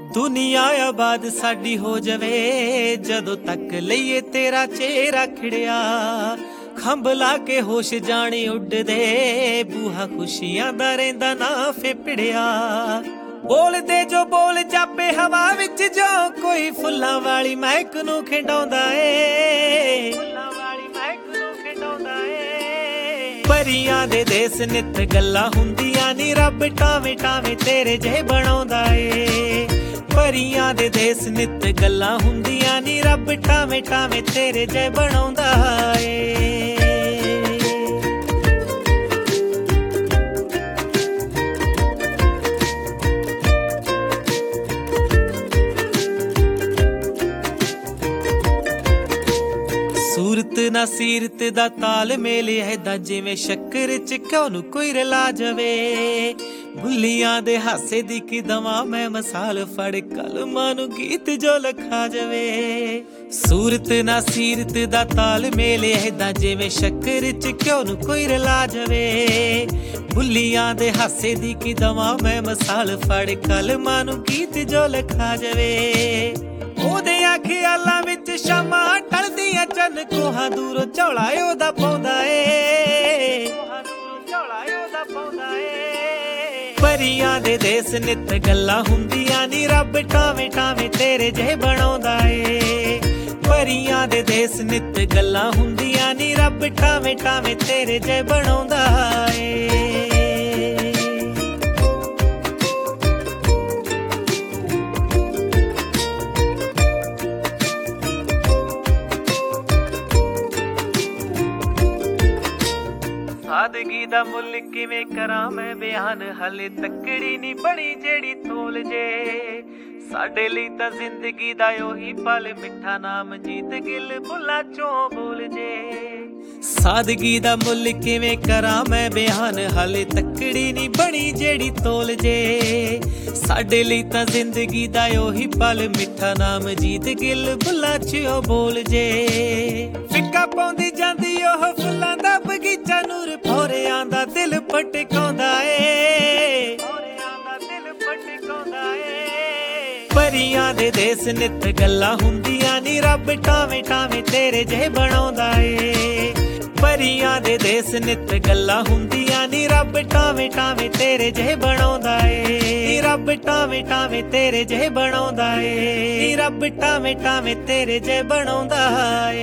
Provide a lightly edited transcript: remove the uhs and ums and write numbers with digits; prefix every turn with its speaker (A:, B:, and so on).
A: ਦੁਨੀਆ ਆਬਾਦ ਸਾਡੀ ਹੋ ਜਾਵੇ ਜਦੋਂ ਤੱਕ ਲਈਏ ਤੇਰਾ ਚਿਹਰਾ ਖਿੜਿਆ। ਖੰਭ ਲਾ ਕੇ ਹੋਸ਼ ਜਾਣੀ ਉੱਡਦੇ ਬੂਹਾ ਖੁਸ਼ੀਆਂ ਦਾ ਰਹਿੰਦਾ ਨਾ ਫੇਪੜਿਆ। ਬੋਲਦੇ ਜੋ ਬੋਲ ਜਾਪੇ ਹਵਾ ਵਿੱਚ ਜੋ ਕੋਈ ਫੁੱਲਾਂ ਵਾਲੀ ਮਹਿਕ ਨੂੰ ਖਿੰਡਾਉਂਦਾ ਏ। ਪਰੀਆਂ ਦੇ ਦੇਸ ਨਿੱਤ ਗੱਲਾਂ ਹੁੰਦੀਆਂ ਨੀ ਰੱਬ ਟਾਵੇਂ ਟਾਵੇਂ ਤੇਰੇ ਜਿਹੇ ਬਣਾਉਂਦਾ ਏ। ਪਰੀਆਂ ਦੇ ਦੇਸ ਨਿੱਤ ਗੱਲਾਂ ਹੁੰਦੀਆਂ ਨੀ ਰੱਬ ਟਾਵੇਂ ਟਾਵੇਂ ਤੇਰੇ ਜਿਹੇ ਬਣਾਉਂਦਾ ਏ। ਸੂਰਤ ਨਾ ਸੀਰਤ ਦਾ ਤਾਲ ਮੇਲ ਐਦਾ ਜਿਵੇਂ ਸ਼ੱਕਰ ਚ ਘਿਓ ਨੂੰ ਕੋਈ ਰਲਾ ਜਾਵੇ। ਬੁੱਲੀਆਂ ਦੇ ਹਾਸੇ ਦੀ ਕੀ ਦਵਾਂ ਮੈਂ ਮਸਾਲ ਫੜ ਕਲਮਾਂ ਨੂੰ ਗੀਤ ਜੋ ਲਿਖਾ ਜਾਵੇ। ਸੂਰਤ ਨਾ ਸੀਰਤ ਦਾ ਤਾਲ ਮੇਲ ਐਦਾ ਜਿਵੇਂ ਸ਼ੱਕਰ ਚ ਘਿਓ ਨੂੰ ਕੋਈ ਰਲਾ ਜਾਵੇ। ਬੁੱਲੀਆਂ ਦੇ ਹਾਸੇ ਦੀ ਕੀ ਦਵਾਂ ਮੈਂ ਮਸਾਲ ਫੜ ਕਲਮਾਂ ਨੂੰ ਗੀਤ ਜੋ ਲਿਖਾ ਜਾਵੇ। ਉਹਦਿਆਂ ਖਿਆਲਾਂ ਵਿੱਚ ਸ਼ਾਮਾਂ ਟਲਦੀਆਂ ਚੰਨ ਕੋਹਾਂ ਦੂਰੋਂ ਝੋਲਾ ਉਹਦਾ ਪਾਉਂਦਾ ਏ। ਪਰੀਆਂ ਦੇ ਦੇਸ ਨਿੱਤ ਗੱਲਾਂ ਹੁੰਦੀਆਂ ਨੀ ਰੱਬ ਟਾਵੇਂ ਟਾਵੇਂ ਤੇਰੇ ਜਿਹੇ ਬਣਾਉਂਦਾ ਏ। ਪਰੀਆਂ ਦੇ ਦੇਸ ਨਿੱਤ ਗੱਲਾਂ ਹੁੰਦੀਆਂ ਨੀ ਰੱਬ ਟਾਵੇਂ ਟਾਵੇਂ ਤੇਰੇ ਜਿਹੇ ਬਣਾਉਂਦਾ ਏ। ਸਾਦਗੀ ਦਾ ਮੁੱਲ ਕਿਵੇਂ ਕਰਾਂ ਮੈਂ ਬਿਆਨ, ਹਲੇ ਤੱਕੜੀ ਨੀ ਬਣੀ ਜਿਹੜੀ ਤੋਲ ਜੇ। ਸਾਡੇ ਲਈ ਤਾਂ ਜ਼ਿੰਦਗੀ ਦਾ ਉਹੀ ਪਲ ਮਿੱਠਾ ਨਾਮ ਜੀਤ ਗਿੱਲ ਬੁੱਲਾਂ ਚੋਂ ਬੋਲ ਜੇ। ਸਾਦਗੀ ਦਾ ਮੁੱਲ ਕਿਵੇਂ ਕਰਾਂ ਮੈਂ ਬਿਆਨ, ਹਲੇ ਤੱਕੜੀ ਨੀ ਬਣੀ ਜਿਹੜੀ ਤੋਲ ਜੇ। ਸਾਡੇ ਲਈ ਤਾਂ ਜ਼ਿੰਦਗੀ ਦਾ ਉਹੀ ਪਲ ਮਿੱਠਾ ਨਾਮ ਜੀਤ ਗਿੱਲ ਬੁੱਲਾਂ ਚੋਂ ਬੋਲ ਜੇ। ਫਿੱਕਾ ਪਾਉਂਦੀ ਜਾਂਦੀ ਉਹ ਫੁੱਲਾਂ ਦਾ ਬਗੀਚਾ ਨੂਰ ਭੋਰਿਆਂ ਦਾ ਦਿਲ ਭਟਕਾਉਂਦਾ ਏ। ਪਰੀਆਂ ਦੇ ਦੇਸ ਨਿੱਤ ਗੱਲਾਂ ਹੁੰਦੀਆਂ ਨੀ ਰੱਬ ਟਾਵੇਂ ਟਾਵੇਂ ਤੇਰੇ ਜਿਹੇ ਬਣਾਉਂਦਾ ਏ। ਪਰੀਆਂ ਦੇ ਦੇਸ ਨਿੱਤ ਗੱਲਾਂ ਹੁੰਦੀਆਂ ਨੀ ਰੱਬ ਟਾਵੇਂ ਟਾਵੇਂ ਤੇਰੇ ਜਿਹੇ ਬਣਾਉਂਦਾ ਏ। ਰੱਬ ਟਾਵੇਂ ਟਾਵੇਂ ਤੇਰੇ ਜਿਹੇ ਬਣਾਉਂਦਾ ਏ। ਰੱਬ ਟਾਵੇਂ ਟਾਵੇਂ ਤੇਰੇ ਜਿਹੇ ਬਣਾਉਂਦਾ ਏ।